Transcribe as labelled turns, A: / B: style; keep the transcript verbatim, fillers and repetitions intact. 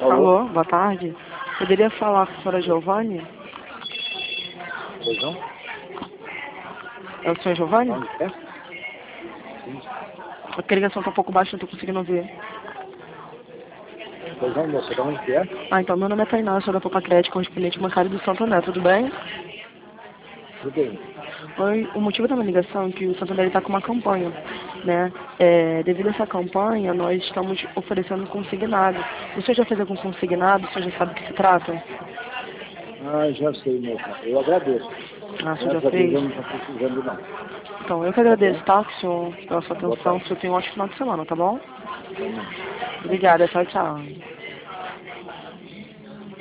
A: Alô, boa tarde. Poderia falar com a senhora Giovanni?
B: Pois não?
A: É o senhor Giovanni?
B: Onde é? Sim.
A: A ligação está um pouco baixa, não estou conseguindo ouvir.
B: Pois não, moça, de onde que é?
A: Ah, então meu nome é Tainá, sou da Popa Crédito, correspondente bancário do Santo André, tudo bem?
B: Tudo bem.
A: Oi, o motivo da minha ligação é que o Santo André está com uma campanha, né? É, devido a essa campanha, nós estamos oferecendo consignado. O senhor já fez algum consignado? O senhor já sabe do que se trata?
B: Ah, já sei, moça. Eu agradeço.
A: Ah, o senhor já
B: Graças a Deus
A: fez?
B: eu não estou precisando, não.
A: Então, eu que
B: Tá
A: agradeço,
B: bom?
A: tá, senhor, pela sua
B: Boa
A: atenção. O
B: tarde.
A: senhor tenha um ótimo final de semana, tá bom?
B: Também.
A: Obrigada, tchau, tchau.